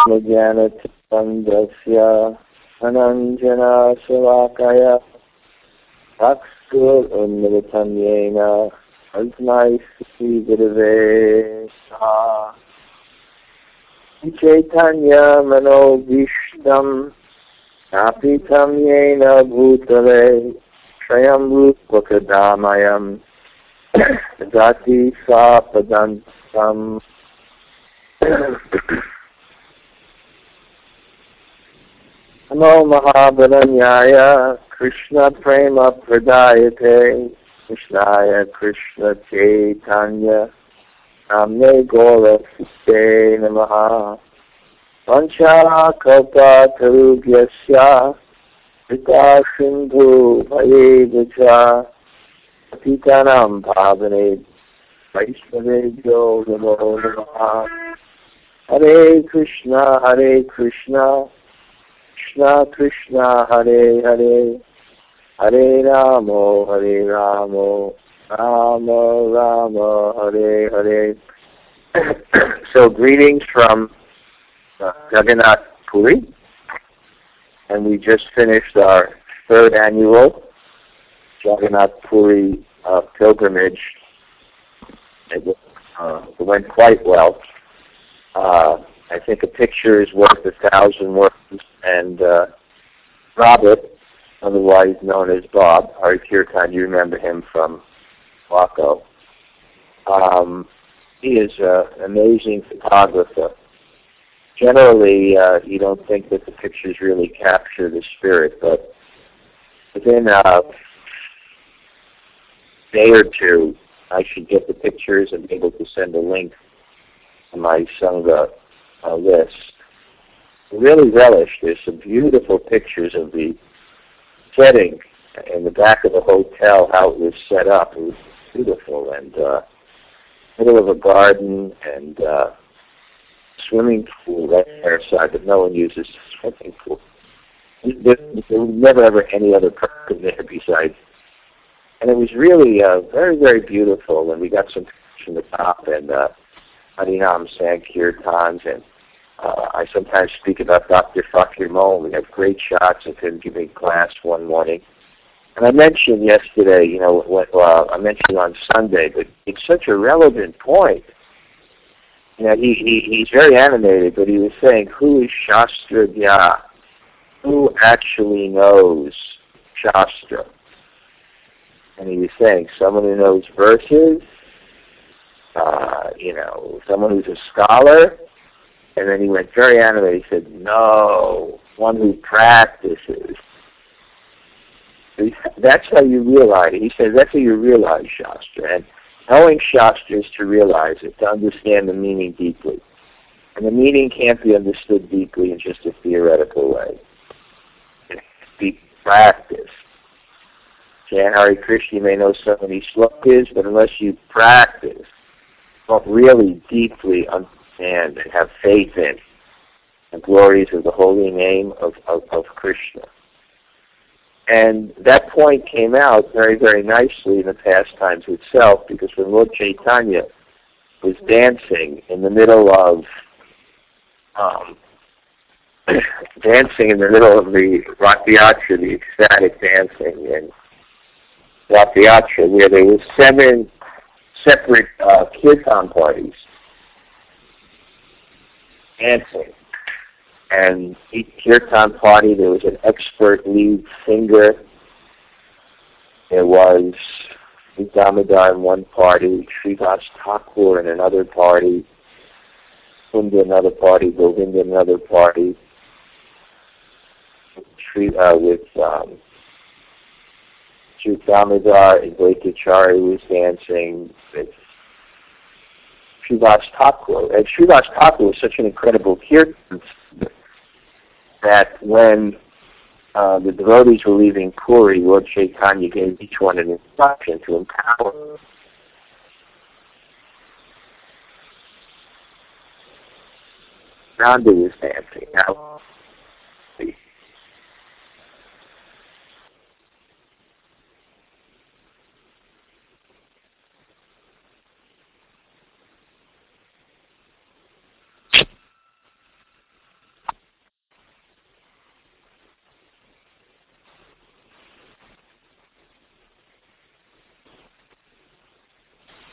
ज्ञानतिमिरन्धस्य अनञ्जनशलाकया चक्षुरुन्मिलितं येन तस्मै श्रीगुरवे नमः। चैतन्यमनोभीष्टं स्थापितं येन भूतले स्वयं रूपकदामयं ददाति स्वापदन्तम्। नमो महाबलन्याय कृष्णप्रेमप्रदायते कृष्णाय कृष्णचैतन्य नाम्ने गौरसुते नमः। वंशाकल्पतरुभ्यश्च कृपासिन्धुभवेश्च पतितानां पावने वैष्णवेभ्यो नमो नमः। हरे कृष्णा कृष्णा कृष्णा हरे हरे हरे रामो Ram Ram Hare Hare. So greetings from Jagannath Puri, and we just finished our third annual Jagannath Puri pilgrimage. It went quite well. I think a picture is worth 1,000 words, and Robert, otherwise known as Bob, Hari Kirtan, you remember him from Waco. He is an amazing photographer. Generally, you don't think that the pictures really capture the spirit, but within a day or two, I should get the pictures and be able to send a link to my Sangha list. I really relish. There's some beautiful pictures of the setting in the back of the hotel, how it was set up. It was beautiful, and middle of a garden and swimming pool right there side, but no one uses the swimming pool. There was never ever any other person there besides. And it was really very, very beautiful, and we got some pictures from the top, and Harinam Sankirtans, and I sometimes speak about Dr. Fakir Mohan. We have great shots of him giving class one morning. And I mentioned yesterday, I mentioned on Sunday, but it's such a relevant point. He's very animated, but he was saying, who is Shastragya? Who actually knows Shastra? And he was saying, someone who knows verses, someone who's a scholar. And then he went very animated. He said, no, one who practices. That's how you realize it. He said, that's how you realize Shastra. And knowing Shastra is to realize it, to understand the meaning deeply. And the meaning can't be understood deeply in just a theoretical way. It has to be practiced. Chant Hare Krishna, you may know so many slokas, but unless you practice, you won't really deeply understand and have faith in the glories of the holy name of Krishna. And that point came out very, very nicely in the pastimes itself, because when Lord Chaitanya was dancing in the middle of the Rathyatra, the ecstatic dancing in Rathyatra, where there were 7 separate kirtan parties dancing. And each kirtan party, there was an expert lead singer. There was Damodar in one party, Srivas Thakur in another party, Kunda in another party, Govinda in another party, with Sri Damodar and Vaitachari was dancing with Srivas Thakur. And Srivas Thakur was such an incredible kirtan that when the devotees were leaving Puri, Lord Chaitanya gave each one an instruction to empower them. Nanda was dancing. Now,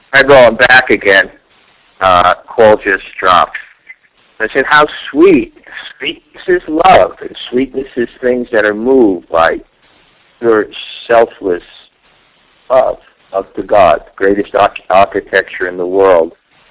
I'm back again. Call just dropped. I said, how sweet. Sweetness is love, and sweetness is things that are moved by pure, selfless love to God, greatest architecture in the world.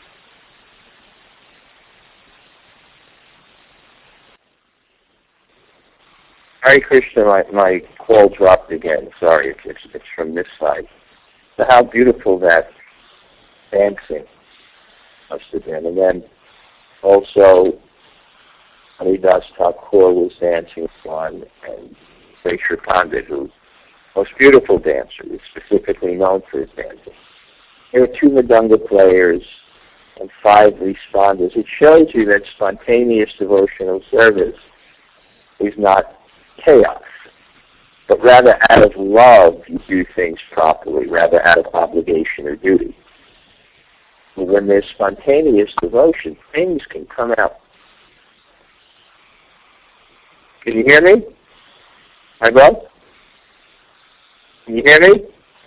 Hare Krishna, my call dropped again. Sorry, it's from this side. So how beautiful that dancing must have been. And then also Haridas Thakur was dancing on, and Rachel Pandit, who's the most beautiful dancer, is specifically known for his dancing. There were 2 Madanga players and 5 responders. It shows you that spontaneous devotional service is not chaos, but rather out of love you do things properly, rather out of obligation or duty. But when there's spontaneous devotion, things can come out. Can you hear me? Hi, Bob? Can you hear me?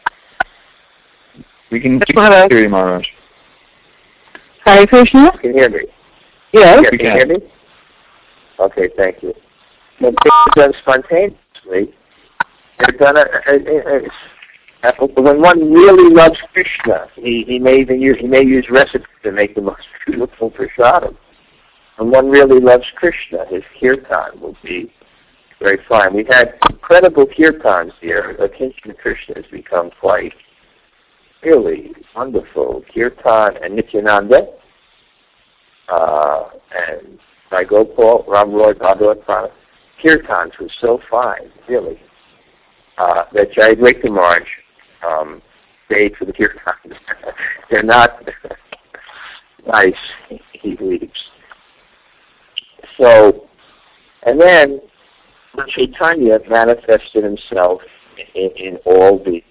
We can hear you, Maharaj. Hare Krishna? Can you hear me? Yes. Yeah, can you hear me? Okay, thank you. When things are done spontaneously, they're done. When one really loves Krishna, he may use recipes to make the most beautiful prasadam. When one really loves Krishna, his kirtan will be very fine. We've had incredible kirtans here. Kinshana Krishna has become quite really wonderful. Kirtan and Nityananda, and Sai Gopal, Ram Roy, Bhagavad Prana. Kirtans were so fine, really, that Jayadvaita Maharaj stayed for the kirtans. They're not nice, he leaves. So, and then Chaitanya manifested himself in all the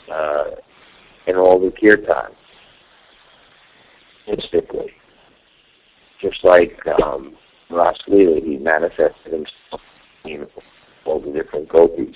kirtans mystically, just like Ras Leela, he manifested himself in all the different gopis.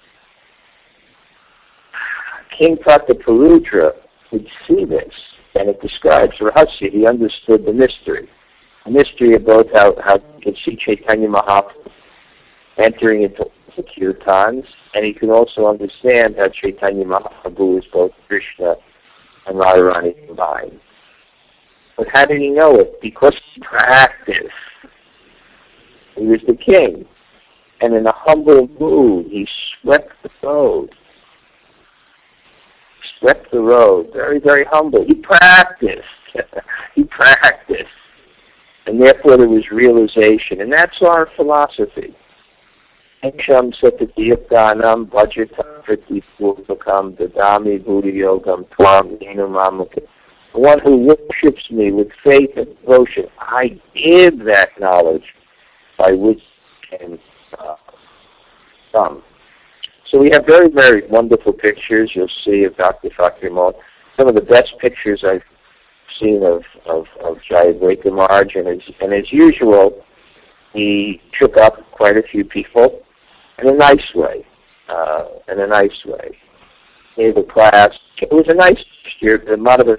King Prataparudra would see this, and it describes Rahasya. He understood the mystery of both how you can see Chaitanya Mahaprabhu entering into the kirtans, and he can also understand how Chaitanya Mahaprabhu is both Krishna and Radharani combined. But how did he know it? Because he practiced. He was the king, and in a humble mood, he swept the road. Very, very humble. He practiced. And therefore there was realization. And that's our philosophy. Eksham satadiyapdanam bhajatam pratipurvakam dadami buddhi yogam tvam nenamamukam. The one who worships me with faith and devotion, I give that knowledge by which can come. So we have very, very wonderful pictures you'll see of Dr. Fakir Mohn. Some of the best pictures I've seen of Jayadvaita Maharaj, and as usual, he took up quite a few people in a nice way. Gave a class. It was a nice year. A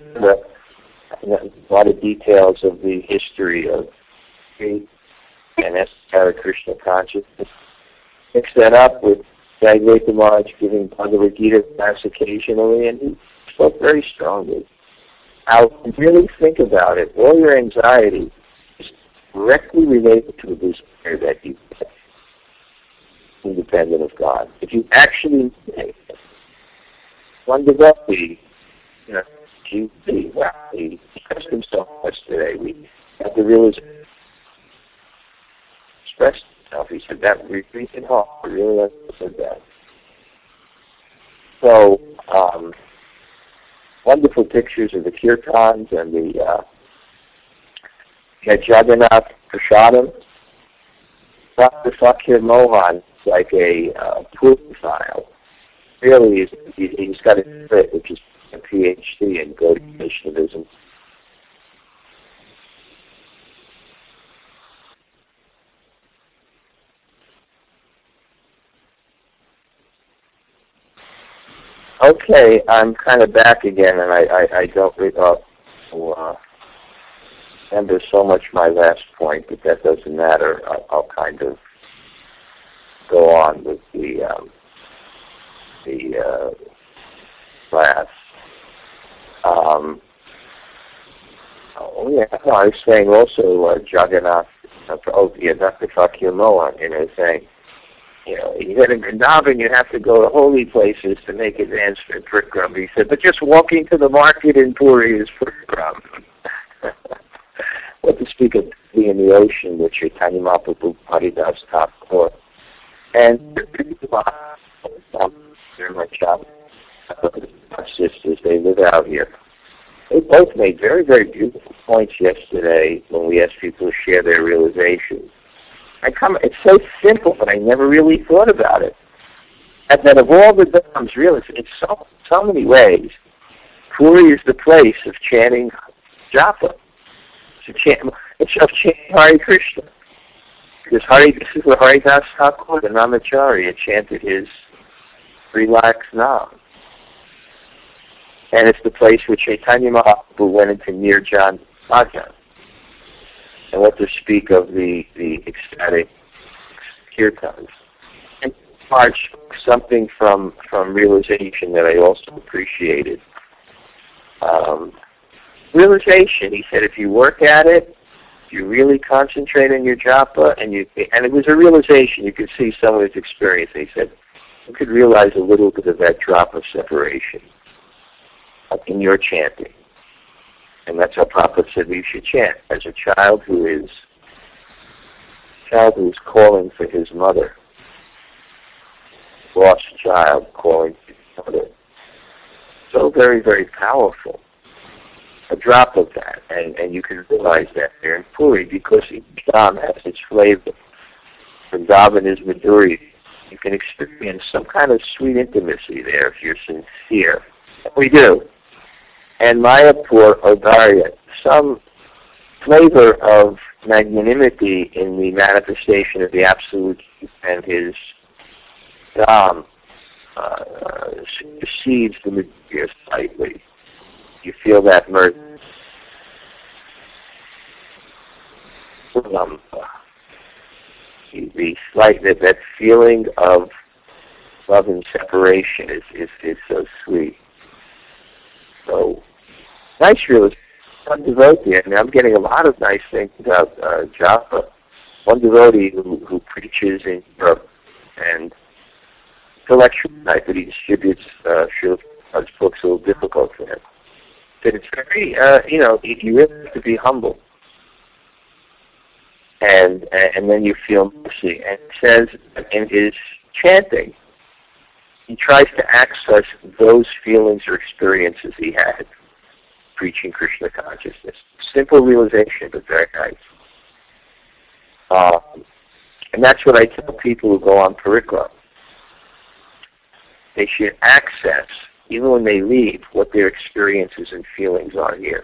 lot of details of the history of faith and Hare Krishna consciousness. Mix that up with Jayadvaita Maharaj giving Bhagavad Gita class occasionally, and he spoke very strongly. Now, really think about it. All your anxiety is directly related to the desire that you have, independent of God. If you actually make it, one devotee, he expressed himself yesterday. We had to realize expressed himself. He said that retreat in heart. I really understood that. So, wonderful pictures of the kirtans and the Jagannath Prasadam. Dr. Fakir Mohan is like a profile. Really, he's got a credit, which is a PhD in Gaudiya Vaishnavism. Okay, I'm kind of back again, and I don't remember so much my last point, but that doesn't matter. I'll kind of go on with the class. I was saying also Jagannath. Dr. Fakir Mohan, saying, you said in Vrindavan you have to go to holy places to make advance for Prikram. He said, but just walking to the market in Puri is Prikram. What to speak of being in the ocean with Chaitanya Mahaprabhu, Haridas Thakur, and my child, our sisters, they live out here. They both made very, very beautiful points yesterday when we asked people to share their realizations. It's so simple, but I never really thought about it. And that of all the dhams, really, in so many ways, Puri is the place of chanting japa. It's of chanting Hare Krishna. Because this is where Haridas Thakur, the Namacharya, chanted his relaxed nam. And it's the place where Chaitanya Mahaprabhu went into Nirjan Bhajan. And what to speak of the ecstatic kirtans. And March, something from realization that I also appreciated. Realization, he said, if you work at it, if you really concentrate on your japa, and it was a realization, you could see some of his experience. He said, you could realize a little bit of that drop of separation in your chanting. And that's how Prabhupada said we should chant. As a child who is calling for his mother, lost child calling for his mother. So very, very powerful. A drop of that, and you can realize that here in Puri, because each dham has its flavor. Vrindavan is Madhuri. You can experience some kind of sweet intimacy there if you're sincere. We do. And Mayapur, Audarya, some flavor of magnanimity in the manifestation of the Absolute and his dham supersedes the Madhurya slightly. You feel that mercy. That feeling of love and separation is so sweet. So, nice realization. One devotee, I'm getting a lot of nice things about japa. One devotee who preaches in Europe and intellectual type that he distributes Srila books a little difficult for him. That it's very, you really have to be humble. And then you feel mercy. And it says in his chanting, he tries to access those feelings or experiences he had preaching Krishna consciousness. Simple realization, but very nice. And that's what I tell people who go on Parikram. They should access, even when they leave, what their experiences and feelings are here.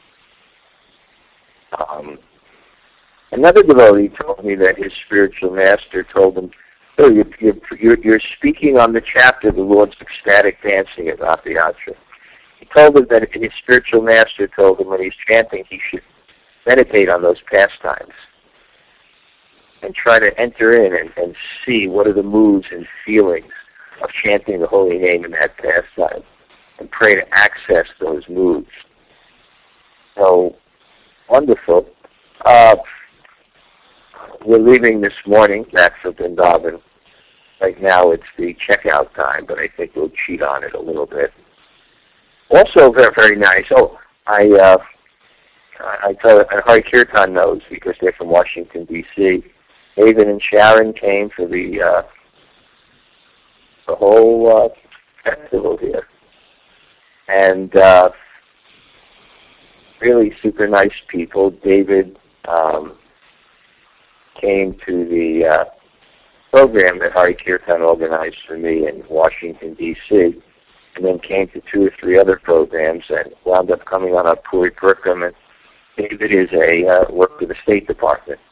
Another devotee told me that his spiritual master told him, "Oh, you're speaking on the chapter, the Lord's ecstatic dancing at Rathayatra." He told him that his spiritual master told him when he's chanting, he should meditate on those pastimes and try to enter in and see what are the moods and feelings of chanting the holy name in that pastime, and pray to access those moods. So, wonderful. We're leaving this morning back for Vrindavan. Right now it's the checkout time, but I think we'll cheat on it a little bit. Also very, very nice. Oh, I tell Hari Kirtan knows because they're from Washington, D.C. David and Sharon came for the whole festival here. And really super nice people. David came to the program that Hari Kirtan organized for me in Washington, D.C., and then came to 2 or 3 other programs and wound up coming on a Puri Parikram. And David is worked for the State Department.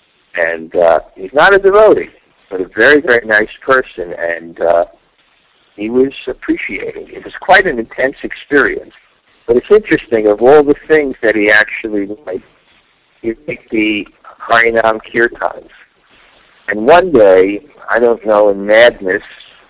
And he's not a devotee, but a very, very nice person. And he was appreciating. It was quite an intense experience. But it's interesting, of all the things that he actually liked, you take the Harinam Kirtans. And one day, I don't know, in madness,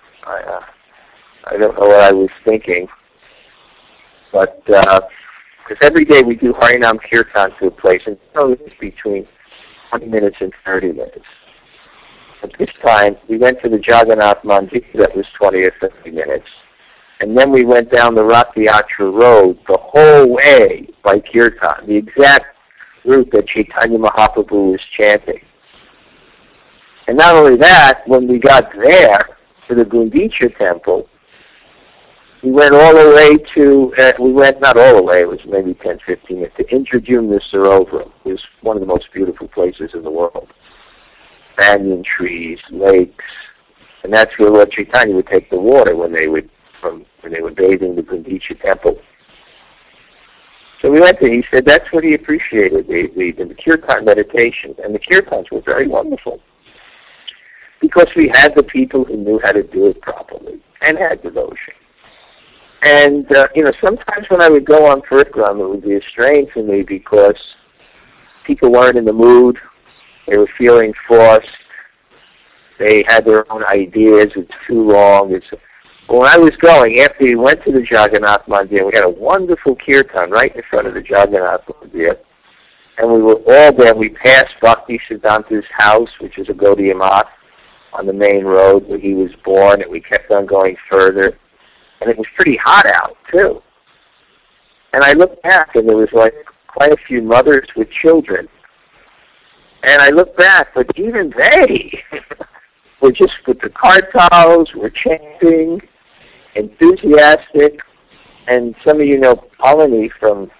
I don't know what I was thinking, but because every day we do Harinam Kirtan to a place, and it's between 20 minutes and 30 minutes. But this time, we went to the Jagannath Mandir, that was 20 or 30 minutes. And then we went down the Rathayatra Road the whole way by Kirtan, the exact route that Chaitanya Mahaprabhu was chanting. And not only that, when we got there to the Gundicha temple, we went all the way to, not all the way, it was maybe 10, 15 minutes, to Indradyumna Sarovaram. It was one of the most beautiful places in the world. Banyan trees, lakes, and that's where Lord Chaitanya would take the water when they were bathing the Gundicha temple. So we went there. He said that's what he appreciated, the Kirtan meditation, and the Kirtans were very wonderful because we had the people who knew how to do it properly and had devotion. And sometimes when I would go on Parikrama, it would be a strain for me because people weren't in the mood. They were feeling forced. They had their own ideas. It's too long. When I was going, after we went to the Jagannath Mandir, we had a wonderful kirtan right in front of the Jagannath Mandir. And we were all there. We passed Bhakti Siddhanta's house, which is a Gaudiya Math, on the main road where he was born, and we kept on going further. And it was pretty hot out, too. And I looked back, and there was like quite a few mothers with children. And I looked back, but even they were just with the kartals, were chanting, enthusiastic. And some of you know Polony from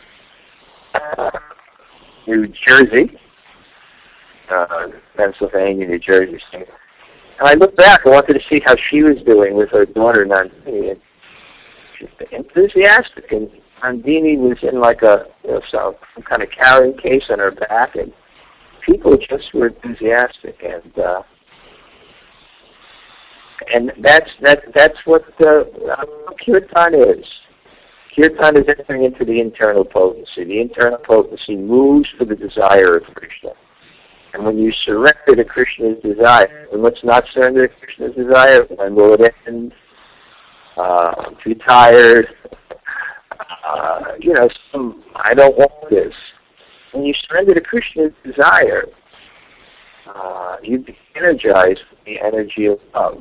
New Jersey, Pennsylvania, New Jersey. And I looked back, I wanted to see how she was doing with her daughter, Nandini. And she was enthusiastic. And Nandini was in like some kind of carrying case on her back. And people just were enthusiastic. And that's what Kirtan is. Kirtan is entering into the internal potency. The internal potency moves for the desire of Krishna. And when you surrender to Krishna's desire, and let's not surrender to Krishna's desire, when will it end? I'm too tired. I don't want this. When you surrender to Krishna's desire, you be energized with the energy of love.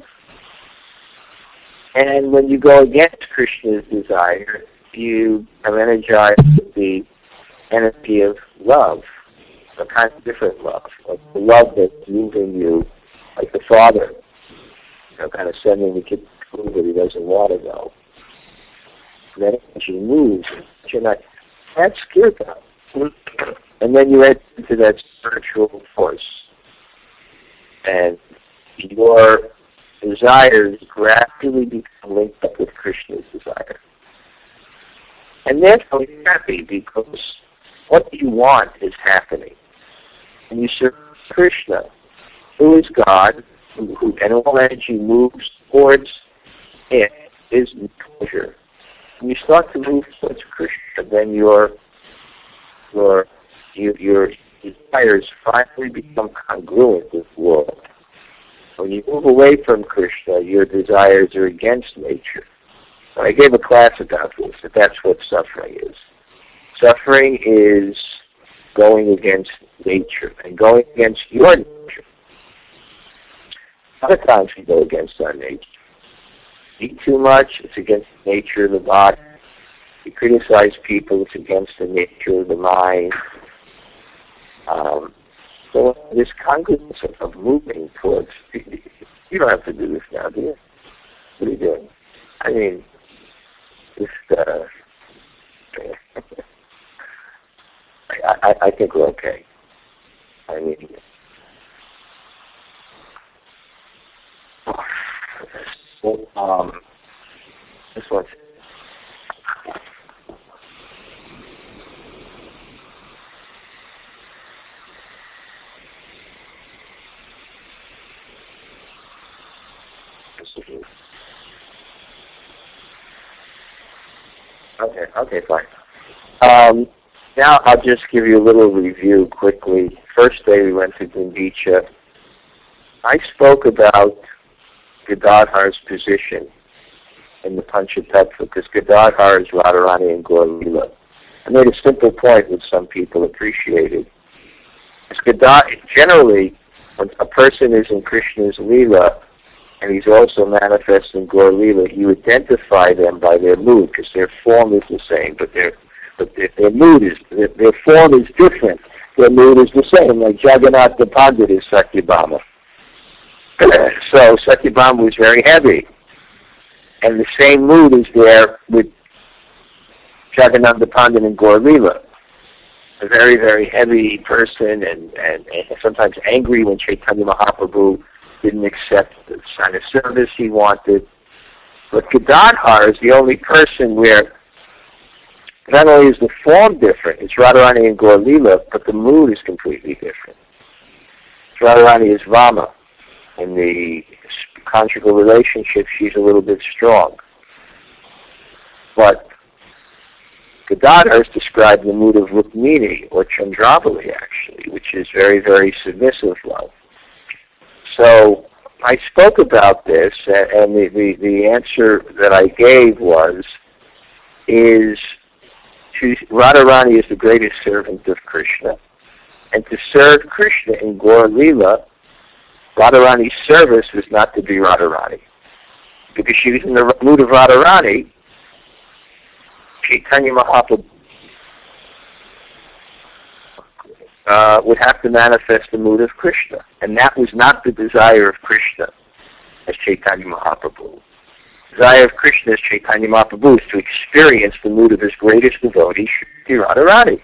And when you go against Krishna's desire, you are energized with the energy of love, a kind of different love, like the love that's moving you, like the father, kind of sending the kid to school that he doesn't want to go. That energy moves. That's kirtan. And then you enter into that spiritual force. And your desires gradually become linked up with Krishna's desire. And therefore you're happy because what you want is happening. And you serve Krishna, who is God, who and all energy moves towards Him, is pleasure. When you start to move towards Krishna, then your desires finally become congruent with the world. When you move away from Krishna, your desires are against nature. And I gave a class about this, that's what suffering is. Suffering is going against nature and going against your nature. Other times we go against our nature. Eat too much, it's against the nature of the body. We criticize people, it's against the nature of the mind. So this congruence of moving towards, you don't have to do this now, do you? What are you doing? I mean, I think we're okay. I mean, this one's Okay, fine. Now I'll just give you a little review quickly. First day we went to Gundicha. I spoke about Gadadhar's position in the Panchatattva because Gadadhar is Radharani and Gaur Leela. I made a simple point which some people appreciated. Generally, when a person is in Krishna's Leela and he's also manifest in Gaur Leela, you identify them by their mood because their form is the same, but their form is different. Their mood is the same. Like Jagannath the Pandit is Satyabhama. So Satyabhama was very heavy, and the same mood is there with Jagannath the Pandit and Gaur Leela. A very, very heavy person, and sometimes angry when Chaitanya Mahaprabhu didn't accept the sign of service he wanted. But Gadadhar is the only person where not only is the form different, it's Radharani and Gaur Leela, but the mood is completely different. Radharani is Vama. In the conjugal relationship, she's a little bit strong. But Gadadhar is described in the mood of Rukmini, or Chandravali, actually, which is very, very submissive love. So I spoke about this, and the answer that I gave is Radharani is the greatest servant of Krishna, and to serve Krishna in Gaur Leela, Radharani's service was not to be Radharani. Because she was in the mood of Radharani, Chaitanya Mahaprabhu would have to manifest the mood of Krishna. And that was not the desire of Krishna as Chaitanya Mahaprabhu. The desire of Krishna as Chaitanya Mahaprabhu is to experience the mood of his greatest devotee, Shri Radharani.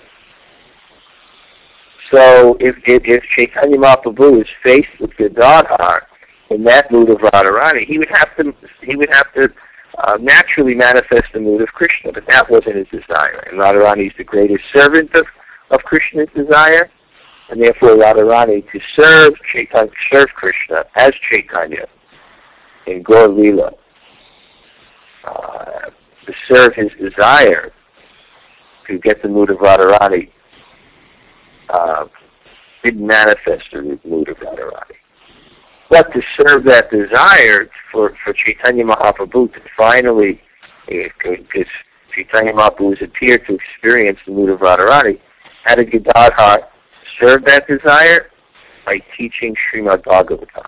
So if Chaitanya Mahaprabhu is faced with Gadadhar in that mood of Radharani, he would have to naturally manifest the mood of Krishna, but that wasn't his desire. And Radharani is the greatest servant of Krishna's desire, and therefore Radharani to serve Krishna as Chaitanya in Gaur Leela, to serve his desire to get the mood of Radharani, didn't manifest the mood of Radharani. But to serve that desire for Chaitanya Mahaprabhu to finally, because Chaitanya Mahaprabhu has appeared to experience the mood of Radharani, how did Gadadhar serve that desire? By teaching Srimad Bhagavatam.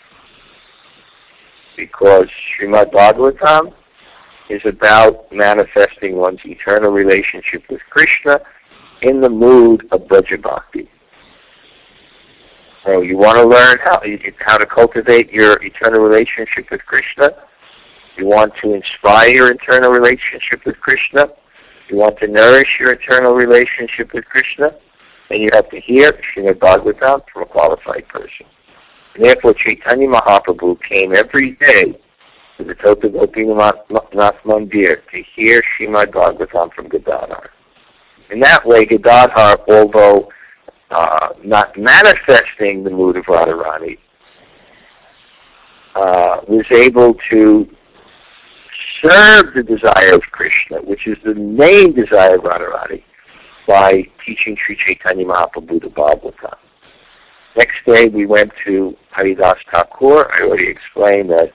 Because Srimad Bhagavatam is about manifesting one's eternal relationship with Krishna in the mood of Braja Bhakti. So you want to learn how to cultivate your eternal relationship with Krishna. You want to inspire your eternal relationship with Krishna. You want to nourish your eternal relationship with Krishna. And you have to hear Srimad Bhagavatam from a qualified person. And therefore, Chaitanya Mahaprabhu came every day to the Tota Gopinath Mandir to hear Srimad Bhagavatam from Gadadhar. In that way, Gadadhar, although not manifesting the mood of Radharani, was able to serve the desire of Krishna, which is the main desire of Radharani, by teaching Sri Chaitanya Mahaprabhu the Bhagavatam. Next day we went to Haridas Thakur. I already explained that.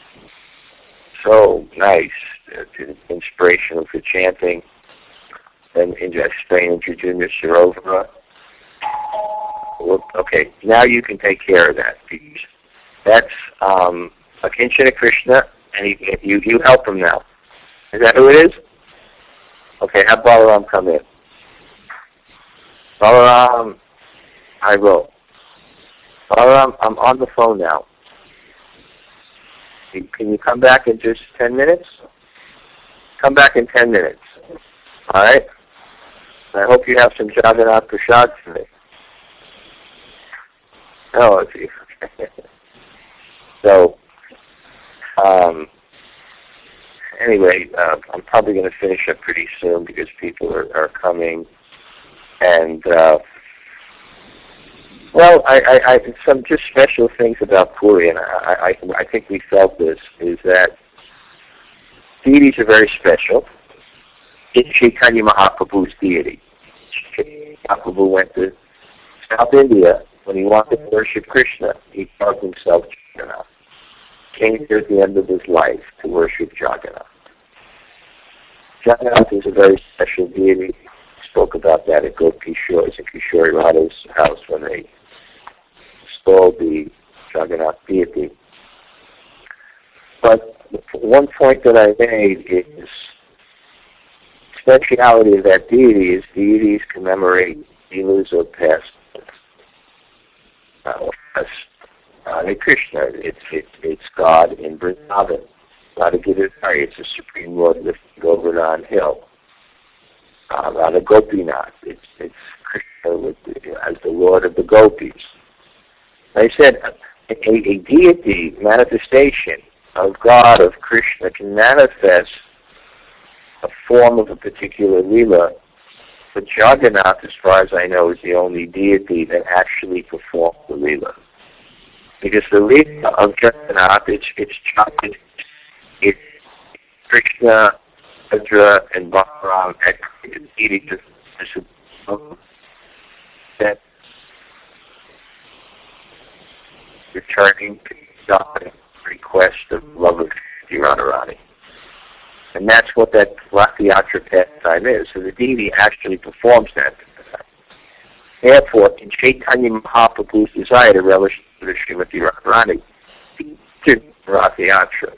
So nice, the inspiration of the chanting. Then I explained Jujuna Sarovara. Okay, now you can take care of that, please. That's Akinchana Krishna, and you help him now. Is that who it is? Okay, have Balaram come in. Balaram, I will. Balaram, I'm on the phone now. Can you come back in just 10 minutes? Come back in 10 minutes. All right? I hope you have some Jagannath Prasad for me. Oh, gee. So, anyway, I'm probably going to finish up pretty soon because people are coming. And, well, I some just special things about Puri, and I think we felt this, is that deities are very special. Chaitanya Mahaprabhu's deity. Chaitanya Mahaprabhu went to South India. When he wanted to worship Krishna, he carved himself Jagannath. Came here at the end of his life to worship Jagannath. Jagannath is a very special deity. Spoke about that at Gopkishore, Kishore Radha's house when they installed the Jagannath deity. But one point that I made is speciality of that deity is deities commemorate dealers of past. Hare Krishna, it's God in Vrindavan. Radha Giridhari, it's the Supreme Lord lifting Govardhan Hill. Radha Gopinath, it's Krishna as the Lord of the Gopis. I said a deity manifestation of God, of Krishna, can manifest a form of a particular Leela, but Jagannath, as far as I know, is the only deity that actually performs the Leela. Because the Leela of Jagannath, it's Krishna, Bhadra, and Balaram at deity that returning to God request of love of Radharani. And that's what that Rathayatra pastime is. So the deity actually performs that. Therefore, in Chaitanya Mahaprabhu's desire to relish the Srimati Radharani, he did Rathayatra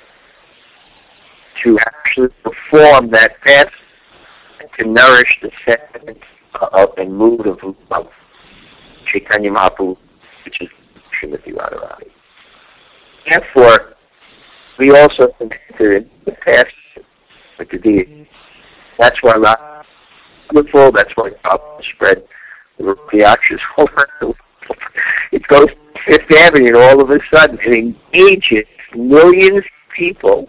to actually perform that pastime and to nourish the sentiment and mood of Chaitanya Mahaprabhu, which is Srimati Radharani. Therefore, we also enter into the past with the deity. That's why Radha is wonderful. That's why God spread the Rathayatras all around the world. It goes to Fifth Avenue, and all of a sudden it engages millions of people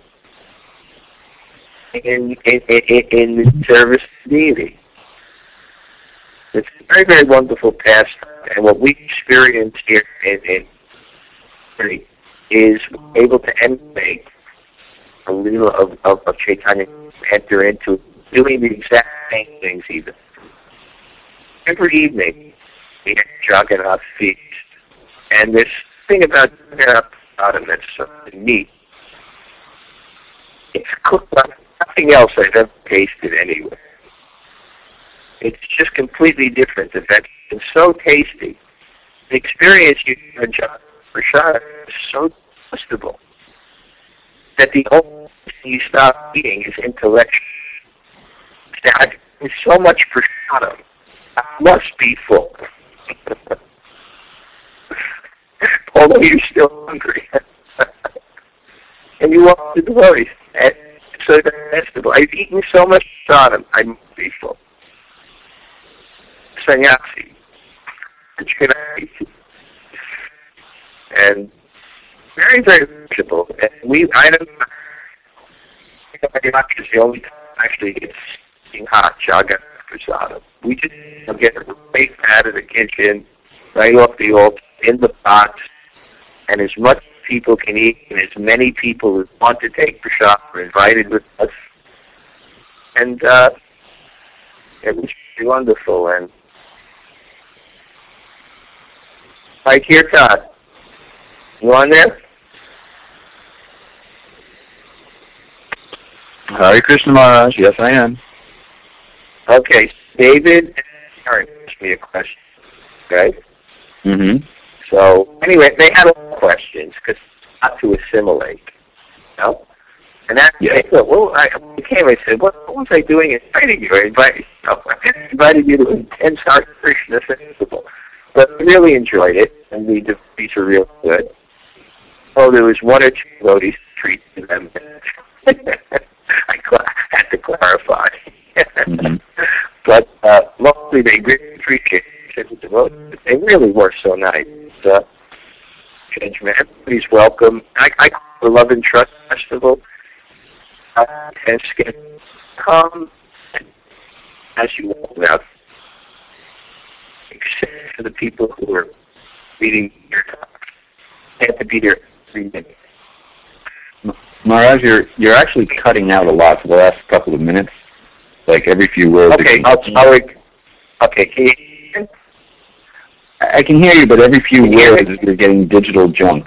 in the service of the deity. It's a very, very wonderful pastime, and what we experience here in is able to emulate a Leela of Chaitanya, enter into doing the exact same things even. Every evening, we have Jagannath feast, and this thing about Jagannath that's so neat, it's cooked like nothing else I've ever tasted anywhere. It's just completely different. In fact, it's so tasty. The experience you have in Prasad is so digestible that the only thing you stop eating is intellectual. There's so much prasadam. I must be full. Although you're still hungry. And you want the devotees. And it's so digestible. I've eaten so much prasadam, I must be full. Sannyasi. And very, very vegetable. And I don't know, is the only time actually it's eating hot Jagannath prasadam. We just get it right out of the kitchen, right off the altar, in the pot, and as much as people can eat, and as many people as want to take prasadam are invited with us. And it was really wonderful. And right here, Todd. You on there? Hare Krishna Maharaj, yes I am. Okay, David and Aaron asked me a question, okay? Mm-hmm. So, anyway, they had a lot of questions, because not to assimilate, you know? And that, I thought, well, I came and said, what was I doing inviting you? I invited you to an intense Hare Krishna festival. But I really enjoyed it, and the devotees were real good. Oh, there was one or two devotees treating them. I had to clarify. Mm-hmm. But mostly they really appreciated the devotees. They really were so nice. Everybody's welcome. I call it the Love and Trust Festival. And come as you walk out, except for the people who are reading your talk. They have to be there every minute. Maharaj, you're actually cutting out a lot for the last couple of minutes. Like every few words. Okay, okay, can you? I can hear you, but every few Can you hear words you're getting digital junk.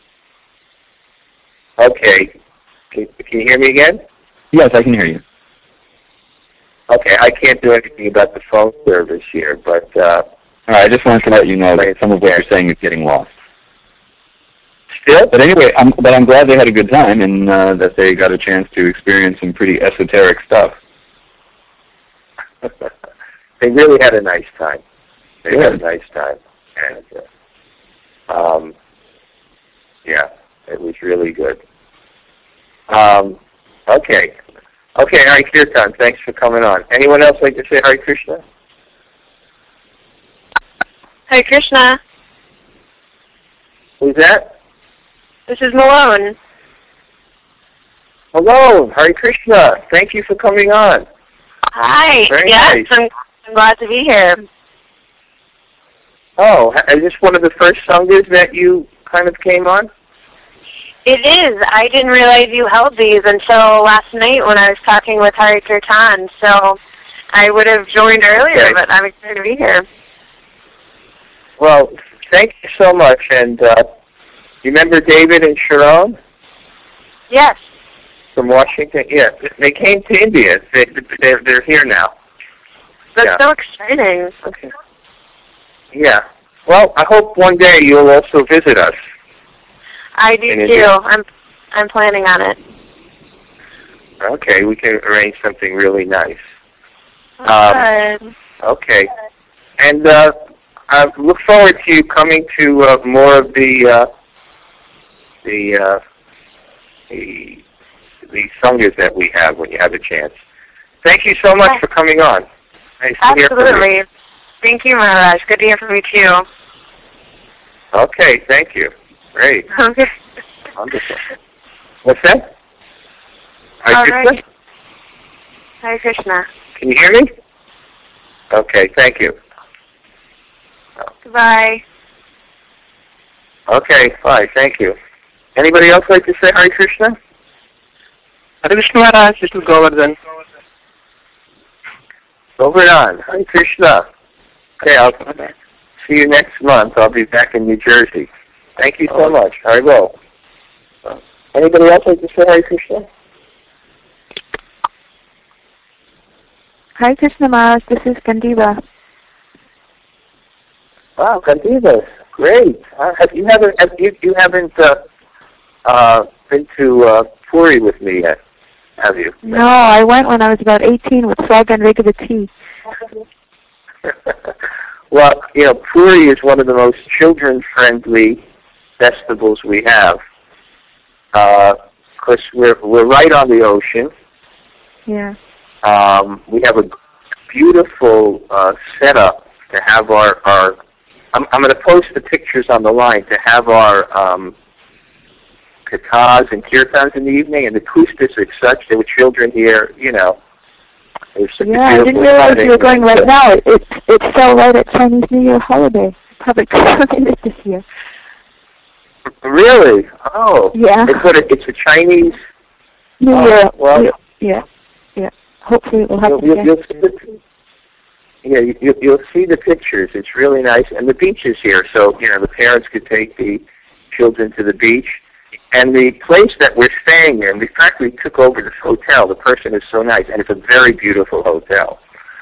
Okay, can you hear me again? Yes, I can hear you. Okay, I can't do anything about the phone service here, but All right, I just wanted to let you know that some of what you're saying is getting lost. still? But anyway, I'm glad they had a good time and that they got a chance to experience some pretty esoteric stuff. They really had a nice time. They Good. had a nice time, and yeah, it was really good. Okay, Hare Kirtan, thanks for coming on. Anyone else like to say Hare Krishna? Hare Krishna. Who's that? This is Malone. Hello, Hare Krishna. Thank you for coming on. Hi. Very yes, nice. I'm glad to be here. Oh, is this one of the first sanghas that you kind of came on? It is. I didn't realize you held these until last night when I was talking with Hare Kirtan, so I would have joined earlier, Okay. but I'm excited to be here. Well, thank you so much. And you remember David and Sharon Yes. from Washington? Yeah, they came to India. They're here now. That's Yeah. so exciting. Okay. Yeah. Well, I hope one day you'll also visit us. I do In too. India. I'm planning on it. Okay, we can arrange something really nice. Good. Okay. And I look forward to you coming to more of the sanghas that we have when you have a chance. Thank you so much for coming on. Nice to hear from you. Absolutely. Thank you, Maharaj. Good to hear from you too. Okay, thank you. Great. Okay. Wonderful. What's that? All Hare Krishna? right. Hare Krishna. Can you hear me? Okay, thank you. Goodbye. Okay, fine, thank you. Anybody else like to say Hare Krishna? Hare Krishna Maharaj, this is Govardhan. Govardhan, Hare Krishna. Okay, I'll see you next month. I'll be back in New Jersey. Thank you so much. I will. Anybody else like to say Hare Krishna? Hare Krishna Maharaj, this is Gandiva. Wow, Gandiva, great. You haven't been to Puri with me yet, have you? No, I went when I was about 18 with Swag and Rigga the tea. Well, you know, Puri is one of the most children-friendly festivals we have. Because we're right on the ocean. Yeah. We have a beautiful setup to have our I'm going to post the pictures on the line to have our kathas and kirtans in the evening, and the acoustics are such that with children here, you know, there's such a Yeah, I didn't beautiful realize setting. you were going right now. It's so right at Chinese New Year holiday. Probably couldn't make it this year. Really? Oh. Yeah. It's a Chinese. New Year. Well, yeah. Hopefully it will happen again. You'll see the pictures. It's really nice, and the beach is here, so you know the parents could take the children to the beach. And the place that we're staying in, we practically took over this hotel. The person is so nice, and it's a very beautiful hotel.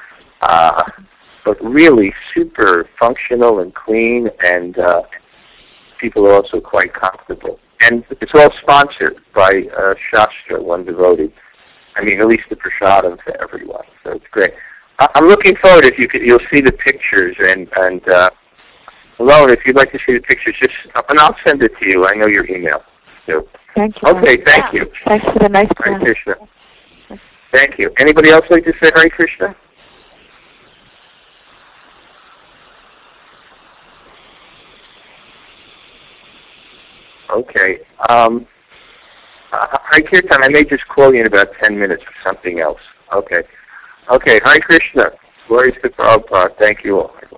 But really super functional and clean, and people are also quite comfortable. And it's all sponsored by Shastra, one devotee. I mean, at least the prasadam for everyone. So it's great. I'm looking forward if you'll see the pictures, and Malone, if you'd like to see the pictures, and I'll send it to you. I know your email. So. Thank you. Okay, thank you. Thanks for the nice Hare class. Krishna. Thank you. Anybody else like to say Hare Krishna? Okay. Hare Kirtan, I may just call you in about 10 minutes for something else. Okay. Okay, Hare Krishna. Glories to Prabhupada. Thank you all.